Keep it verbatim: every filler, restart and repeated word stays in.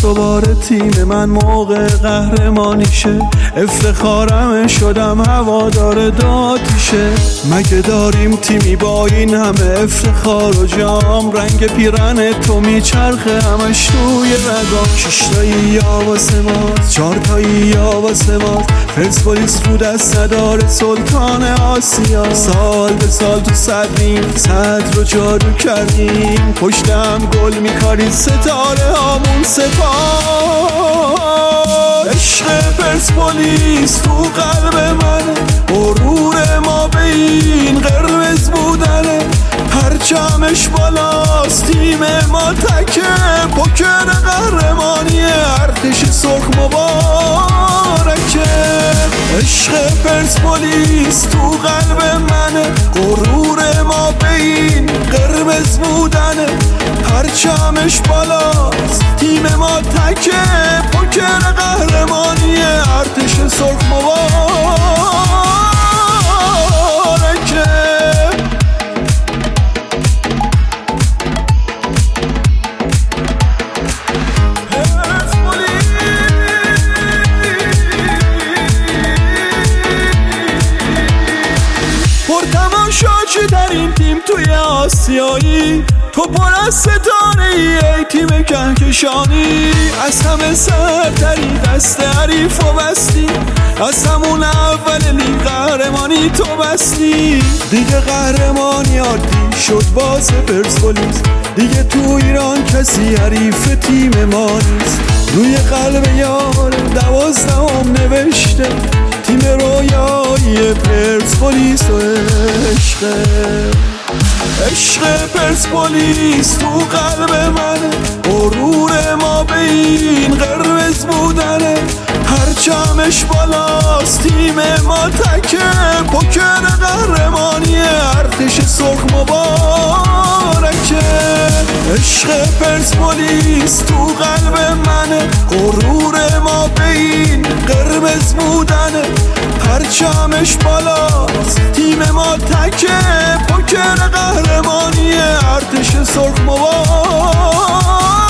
دوباره تیم من موقع قهرمانیشه، افتخارم شدم هوادار داتیشه. مگه داریم تیمی با این همه افتخار و جام، رنگ پیرن تو میچرخه همش توی رگام. ششتایی یا واسه ماست، چارتایی یا واسه ماست، پرسپولیس رو دست نداره سلطان آسیا. سال به سال تو صدریم، صدر رو جارو کردیم، پشتم گل میکارید ستاره هامون سپاه. عشق پرسپولیس تو قلب منه، غرور ما به این قرمز بودنه. پرچمش بالاست، تیم ما تکه، پوکر قهرمانی ارتش سرخ مبارکه. عشق پرسپولیس تو قلب منه، غرور ما به این قرمز بودنه. پرچمش بالاست، تیم ما تکه، پوکر قهرمانی ارتش سرخ مبارکه. پرتماشاچی در این تیم توی آسیایی، تو پر از ستاره ای, ای تیم کهکشانی. از همه سرتری دست حریف و بستی، از همون اول لیگ قهرمانی تو بستی. دیگه قهرمانی عادی شد باز پرسپولیس، دیگه تو ایران کسی حریف تیم ما نیست. روی قلب یار دوازدهم نوشته، تیم رویایی پرسپولیس و عشقه. عشق پرسپولیس تو قلب منه، غرور ما به این قرمز بودنه. پرچمش بالاست، تیم ما تکه، پوکر قهرمانی ارتش سرخ مبارکه. عشق پرسپولیس تو قلب منه، غرور ما به این قرمز بودنه. پرچمش بالاست، تیم ما تکه، پوکر قهرمانی ارتش سرخ مبارکه.